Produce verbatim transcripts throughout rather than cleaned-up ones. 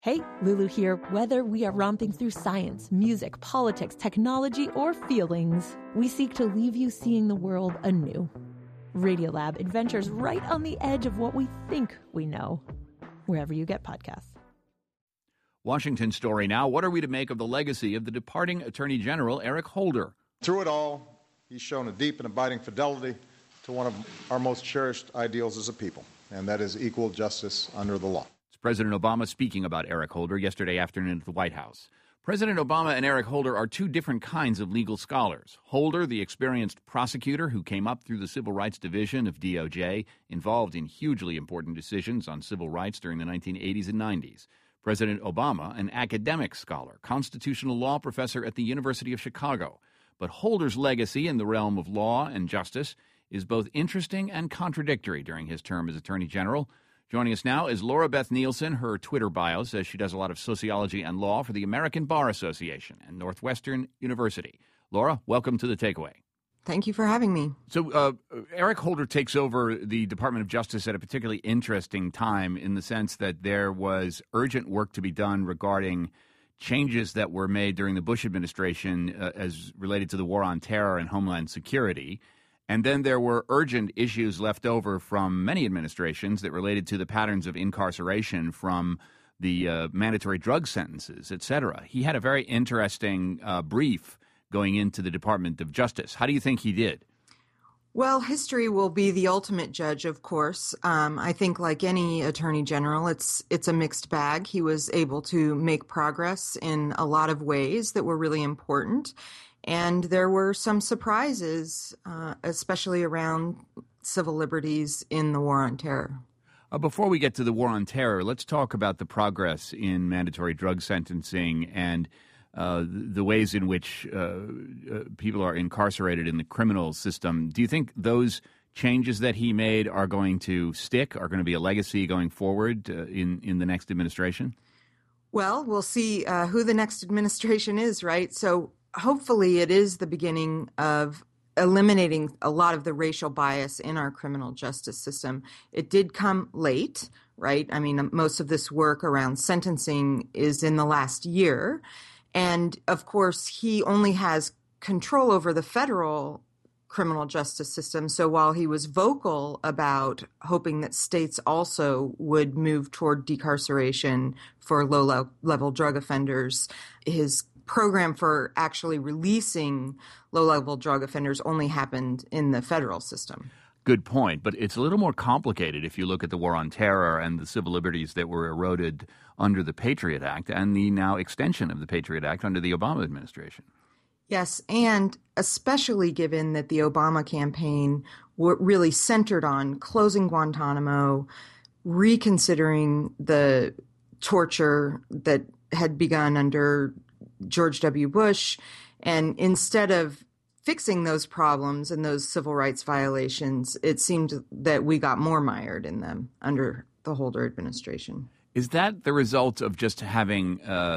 Hey, Lulu here. Whether we are romping through science, music, politics, technology, or feelings, we seek to leave you seeing the world anew. Radiolab adventures right on the edge of what we think we know, wherever you get podcasts. Washington story now. What are we to make of the legacy of the departing Attorney General Eric Holder? Through it all, he's shown a deep and abiding fidelity to one of our most cherished ideals as a people, and that is equal justice under the law. President Obama speaking about Eric Holder yesterday afternoon at the White House. President Obama and Eric Holder are two different kinds of legal scholars. Holder, the experienced prosecutor who came up through the Civil Rights Division of D O J, involved in hugely important decisions on civil rights during the nineteen eighties and nineties. President Obama, an academic scholar, constitutional law professor at the University of Chicago. But Holder's legacy in the realm of law and justice is both interesting and contradictory during his term as Attorney General. Joining us now is Laura Beth Nielsen. Her Twitter bio says she does a lot of sociology and law for the American Bar Association and Northwestern University. Laura, welcome to The Takeaway. Thank you for having me. So uh, Eric Holder takes over the Department of Justice at a particularly interesting time in the sense that there was urgent work to be done regarding changes that were made during the Bush administration uh, as related to the war on terror and homeland security. And then there were urgent issues left over from many administrations that related to the patterns of incarceration from the uh, mandatory drug sentences, et cetera. He had a very interesting uh, brief going into the Department of Justice. How do you think he did? Well, history will be the ultimate judge, of course. Um, I think like any attorney general, it's it's a mixed bag. He was able to make progress in a lot of ways that were really important. And there were some surprises, uh, especially around civil liberties in the war on terror. Uh, before we get to the war on terror, let's talk about the progress in mandatory drug sentencing and uh, the ways in which uh, uh, people are incarcerated in the criminal system. Do you think those changes that he made are going to stick, are going to be a legacy going forward uh, in, in the next administration? Well, we'll see uh, who the next administration is, right? So hopefully it is the beginning of eliminating a lot of the racial bias in our criminal justice system. It did come late, right? I mean, most of this work around sentencing is in the last year. And of course, he only has control over the federal criminal justice system. So while he was vocal about hoping that states also would move toward decarceration for low-level drug offenders, his program for actually releasing low-level drug offenders only happened in the federal system. Good point, but it's a little more complicated if you look at the war on terror and the civil liberties that were eroded under the Patriot Act and the now extension of the Patriot Act under the Obama administration. Yes, and especially given that the Obama campaign w- really centered on closing Guantanamo, reconsidering the torture that had begun under George W. Bush, and instead of fixing those problems and those civil rights violations, it seemed that we got more mired in them under the Holder administration. Is that the result of just having uh,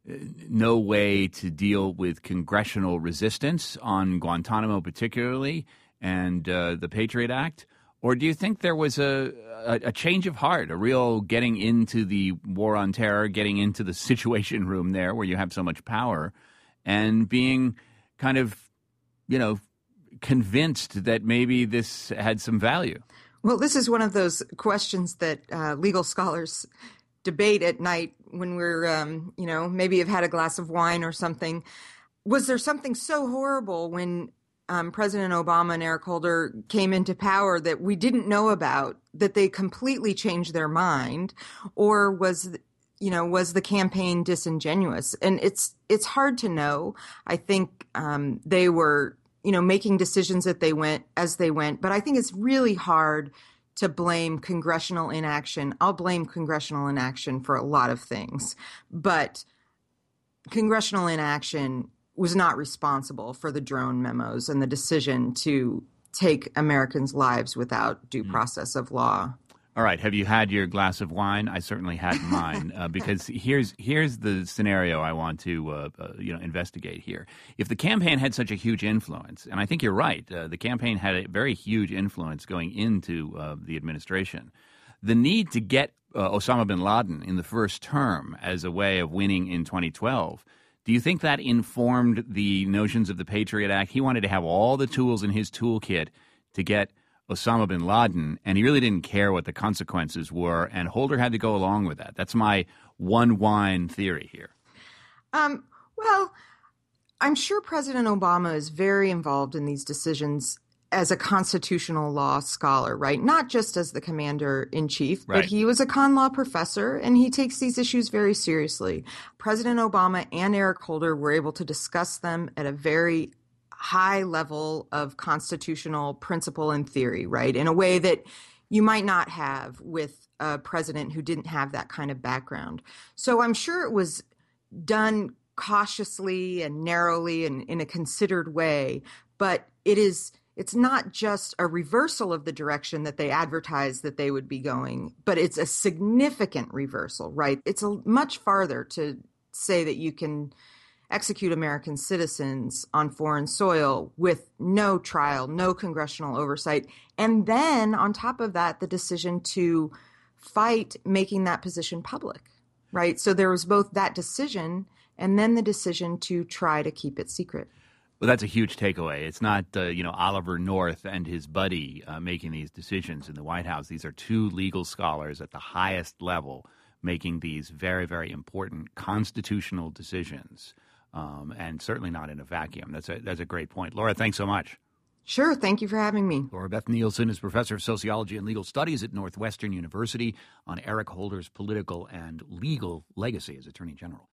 no way to deal with congressional resistance on Guantanamo particularly and uh, the Patriot Act? Or do you think there was a, a, a change of heart, a real getting into the war on terror, getting into the situation room there where you have so much power and being kind of, you know, convinced that maybe this had some value? Well, this is one of those questions that uh, legal scholars debate at night when we're, um, you know, maybe have had a glass of wine or something. Was there something so horrible when Um, President Obama and Eric Holder came into power that we didn't know about, that they completely changed their mind? Or was, you know, was the campaign disingenuous? And it's it's hard to know. I think um, they were, you know, making decisions that they went as they went. But I think it's really hard to blame congressional inaction. I'll blame congressional inaction for a lot of things. But congressional inaction was not responsible for the drone memos and the decision to take Americans' lives without due process of law. All right. Have you had your glass of wine? I certainly had mine uh, because here's here's the scenario I want to uh, uh, you know investigate here. If the campaign had such a huge influence, and I think you're right, uh, the campaign had a very huge influence going into uh, the administration. The need to get uh, Osama bin Laden in the first term as a way of winning in twenty twelve. Do you think that informed the notions of the Patriot Act? He wanted to have all the tools in his toolkit to get Osama bin Laden, and he really didn't care what the consequences were, and Holder had to go along with that. That's my one wine theory here. Um, well, I'm sure President Obama is very involved in these decisions as a constitutional law scholar, right? Not just as the commander-in-chief, right. But he was a con law professor, and he takes these issues very seriously. President Obama and Eric Holder were able to discuss them at a very high level of constitutional principle and theory, right? In a way that you might not have with a president who didn't have that kind of background. So I'm sure it was done cautiously and narrowly and in a considered way, but it is it's not just a reversal of the direction that they advertised that they would be going, but it's a significant reversal, right? It's a much farther to say that you can execute American citizens on foreign soil with no trial, no congressional oversight. And then on top of that, the decision to fight making that position public, right? So there was both that decision and then the decision to try to keep it secret. Well, that's a huge takeaway. It's not, uh, you know, Oliver North and his buddy uh, making these decisions in the White House. These are two legal scholars at the highest level making these very, very important constitutional decisions, um, and certainly not in a vacuum. That's a, that's a great point. Laura, thanks so much. Sure. Thank you for having me. Laura Beth Nielsen is professor of sociology and legal studies at Northwestern University on Eric Holder's political and legal legacy as Attorney General.